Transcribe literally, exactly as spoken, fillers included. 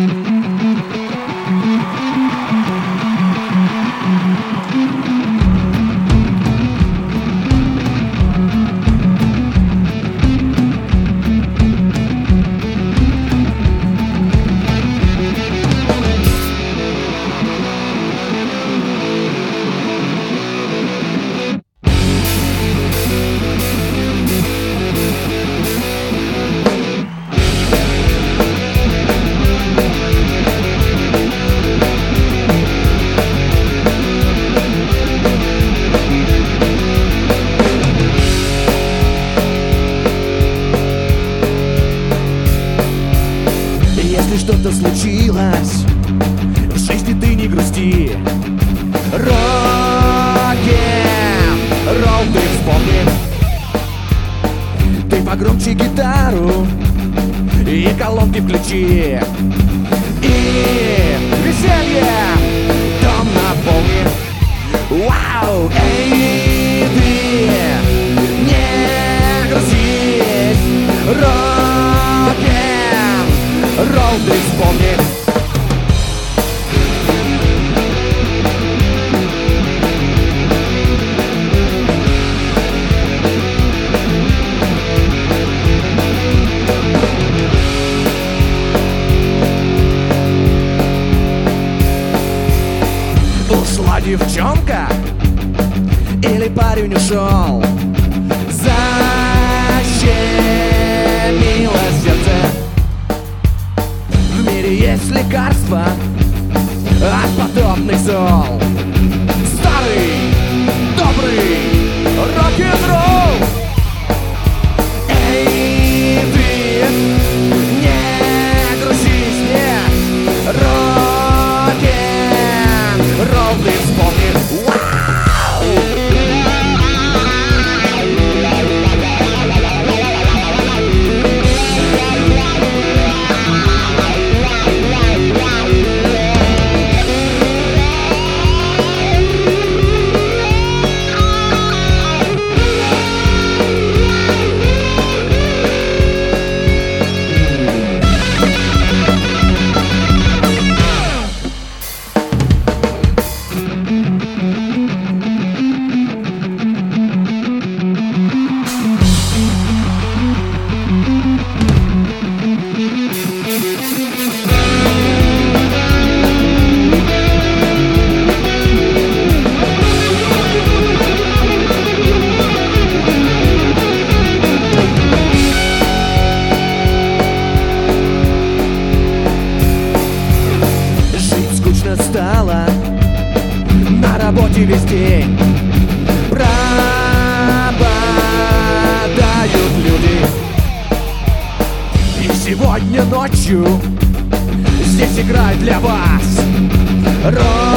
Если что-то случилось в жизни, ты не грусти. Рок-н-ролл ты вспомни. Ты погромче гитару и колонки включи. И веселье дом наполни. Вау, эй, ты не грузись. Рок-н-ролл ты вспомни. Ушла девчонка или парень ушел, защемило сердце. В мире есть лекарства от подобных зол. Старый, добрый рок-н-ролл. Эй, ты не грузись, нет. Рок-н-ролл ты вспомни. Стало на работе весь день. Пропадают люди. И сегодня ночью здесь играет для вас рок.